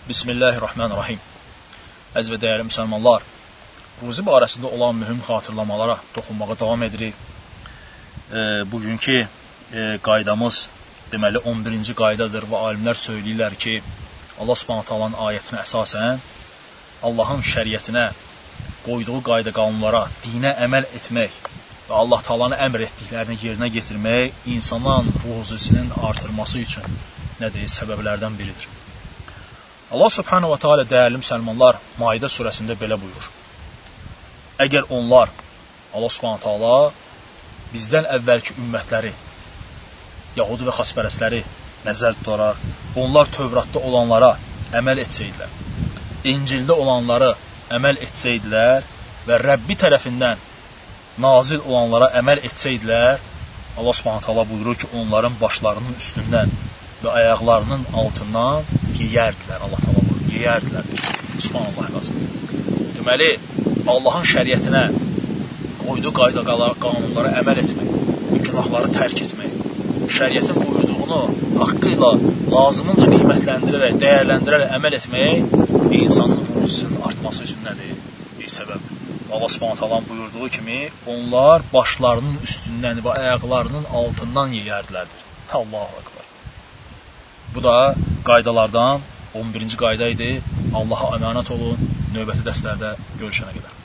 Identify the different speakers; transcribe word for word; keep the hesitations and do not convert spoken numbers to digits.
Speaker 1: Bismillahirrahmanirrahim. Əziz və dəyərli müsəlmanlar, ruzi barəsində olan mühüm xatırlamalara toxunmağa davam edirik. E, bugünkü e, qaydamız deməli on birinci qaydadır və alimlər söyləyirlər ki, Allah Subhanahu taalanın ayətinə əsasən Allahın şəriətinə, qoyduğu qayda qanunlara, dinə əməl etmək və Allah taalanın əmr etdiklərini yerinə getirmək insanın ruzisinin artırması üçün nədir? Səbəblərdən biridir. Allah Subhanahu wa Taala dəyərli müsəlmanlar Maidə surəsində belə buyurur. Əgər onlar, Allah Subhanahu Taala bizdən əvvəlki ümmətləri, Yahudi və xaspərəstləri nəzər tutaraq, onlar Tövratda olanlara əməl etsəydilər, İncildə olanları əməl etsəydilər və Rəbbi tərəfindən nazil olanlara əməl etsəydilər, Allah Subhanahu Taala buyurur ki, onların başlarının üstündən və ayaqlarının altından yeyərdilər. Allah Taala buyurur, yeyərdilər. Subhanallah lazım. Deməli, Allahın şəriətinə, qoyduğu qayda qanunlara əməl etmək, günahları tərk etmək, şəriətin buyurduğunu haqqı ilə lazımınca qiymətləndirərək, dəyərləndirərək əməl etmək insanın ruzisinin artması üçün nədir? Bir səbəbdir. Allah Subhanahu Taala buyurduğu kimi, onlar başlarının üstündən və ayaqlarının altından yeyərdilər. Allahu Ekber. Bu da qaydalardan on birinci qayda idi. Allaha əmanət olun. Növbəti dərslərdə görüşənə qədər.